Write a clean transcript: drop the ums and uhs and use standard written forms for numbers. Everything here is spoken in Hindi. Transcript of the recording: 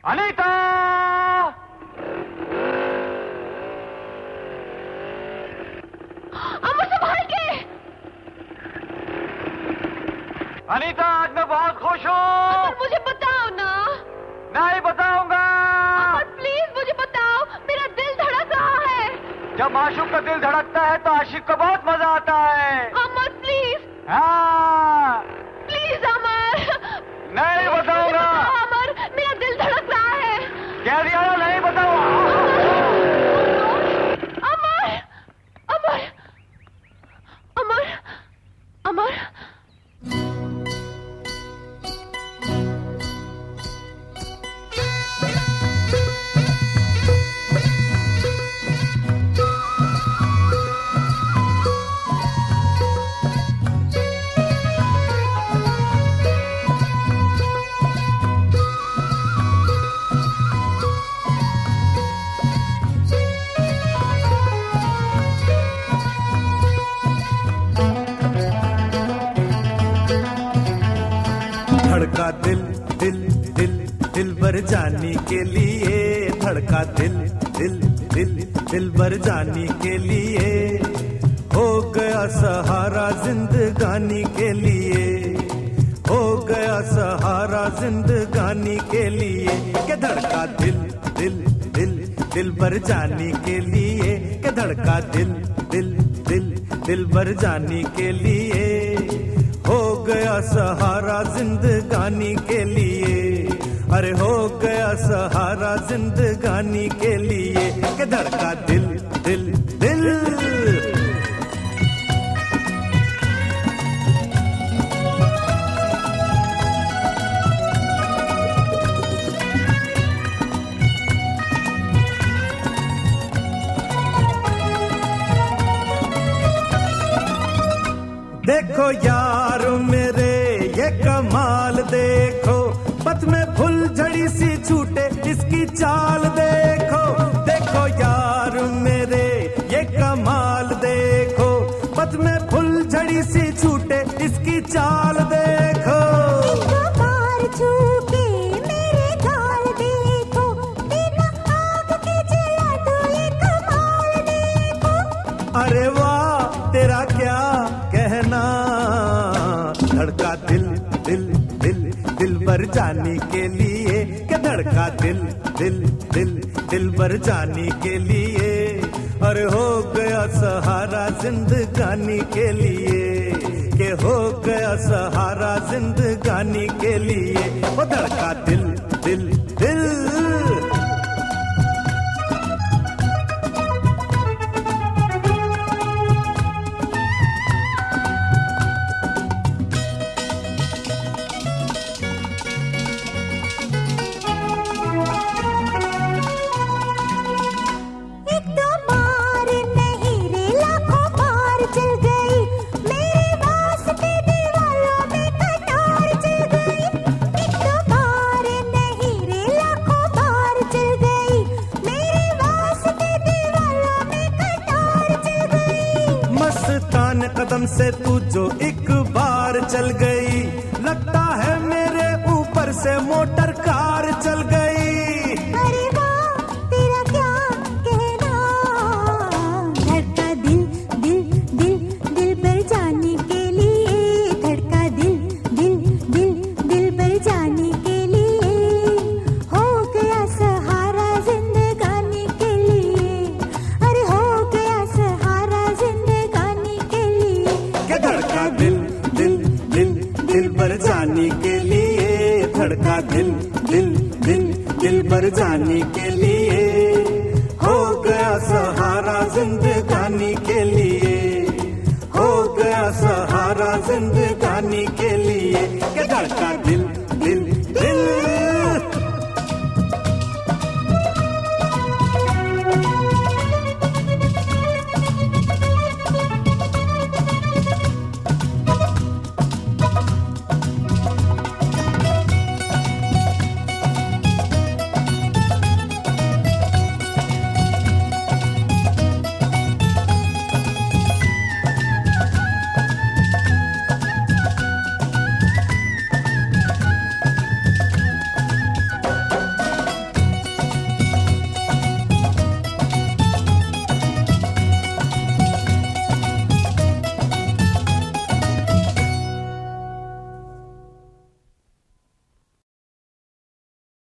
अनीता! अमर संभाल के! अनीता, आज मैं बहुत खुश हूँ। अमर मुझे बताओ ना। नहीं बताऊंगा। अमर प्लीज मुझे बताओ, मेरा दिल धड़क रहा है। जब माशूक का दिल धड़कता है तो आशिक को बहुत मजा आता है। अमर प्लीज। हाँ। प्लीज अमर। नहीं बताऊंगा। अमर, मेरा दिल धड़क रहा है। कह दिया ना, नहीं बताऊंगा। अमर, अमर, अमर, अमर। धड़का दिल दिल दिल दिल भर जाने के लिए, धड़का दिल दिल दिल दिल भर जाने के लिए, हो गया सहारा जिंदगानी के लिए, हो गया सहारा जिंदगानी के लिए। के धड़का दिल दिल दिल दिल भर जाने के लिए, के धड़का दिल दिल दिल दिल भर जाने के लिए, हो गया सहारा जिंदगानी के लिए। अरे हो गया सहारा जिंदगानी के लिए। के धड़का दिल दिल दिल। देखो यार मेरे ये कमाल देखो, पथ में फुलझड़ी सी छूटे इसकी चाल देखो। देखो यार मेरे ये कमाल देखो, पथ में फुलझड़ी सी छूटे इसकी चाल देखो। अरे वाह तेरा क्या कहना, धड़का दिल दिल दिल दिल भर जाने के लिए। के धड़का दिल दिल दिल दिल भर जाने के लिए, अरे हो गया सहारा जिंदगानी के लिए, के हो गया सहारा जिंदगानी के लिए। वो धड़का दिल दिल दिल। कदम से तू जो एक बार चल गई, लगता है मेरे ऊपर से मोटर कार चल गई। अरे वाह तेरा क्या कहना, धड़का दिल दिल दिल दिल भर जाने के लिए, धड़का दिल दिल दिल दिल भर जाने के लिए, हो गया सहारा जिंदगानी के लिए। अरे हो गया सहारा जिंदगानी के लिए। के धड़का दिल दिल दिल दिल भर जाने के लिए, धड़का दिल दिल दिल दिल भर जाने के लिए, हो गया सहारा जिंदगानी